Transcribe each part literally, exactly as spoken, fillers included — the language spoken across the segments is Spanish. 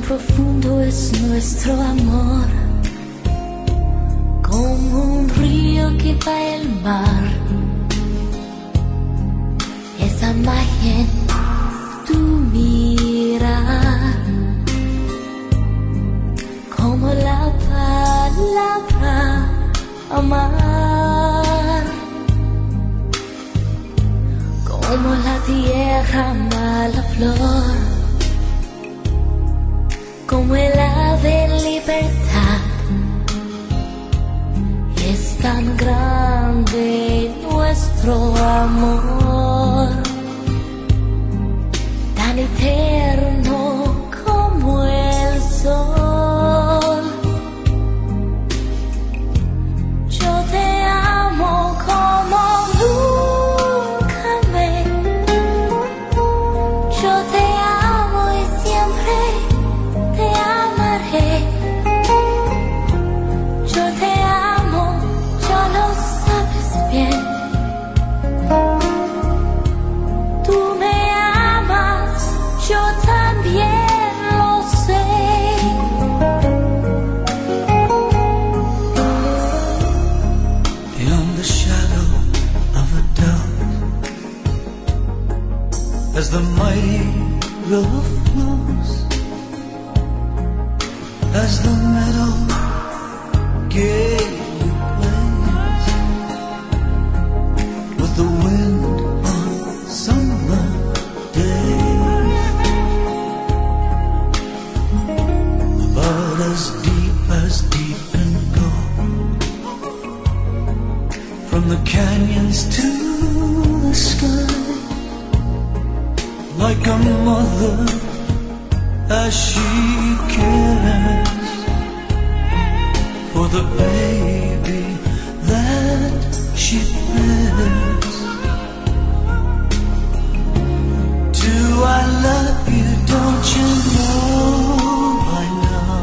profundo es nuestro amor, como un río que va al mar. Esa magia en tu mirar, como la palabra amar, como la tierra ama la flor, como el ave libertad. Es tan grande nuestro amor, tan eterno como el sol. Yo te amo como nunca me. Yo te amo y siempre te amaré. Yo te amo, ya lo sabes bien. Tú me amas, yo también lo sé. Beyond the shadow of a doubt, as the mighty river flows, as the meadow gave you place, with the wind on summer days, about as deep as deep can go, from the canyons to the sky, like a mother as she cares for the baby that she bears. Do I love you? Don't you know by now?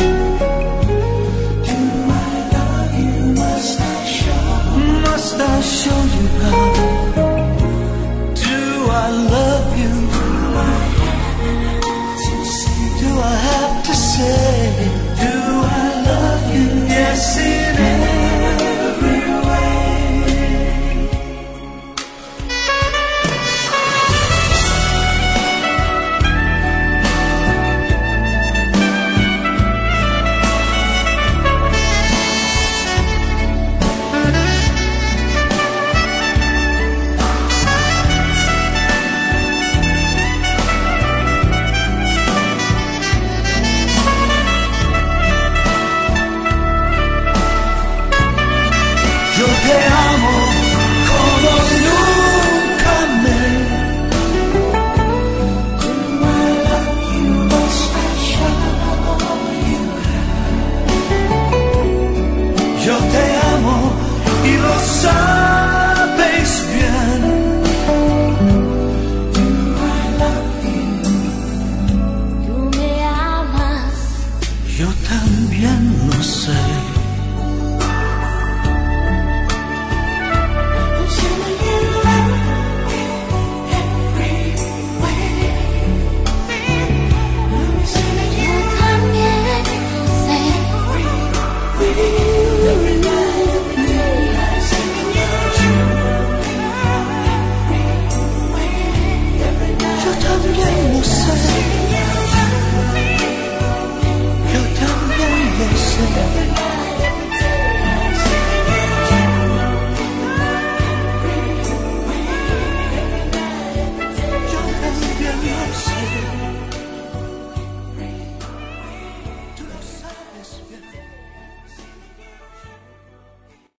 Do I love you? Must I show? Must I show you how? Do I love you? Do I have to say? Do I love you? Yes, in every way. Yo te amo como nunca me. Do I love you? Must I show you how? Yo te amo y lo sabes bien. Do I love you? Tú me amas, Yo también lo sé. Yo también lo sé. Yo también lo sé.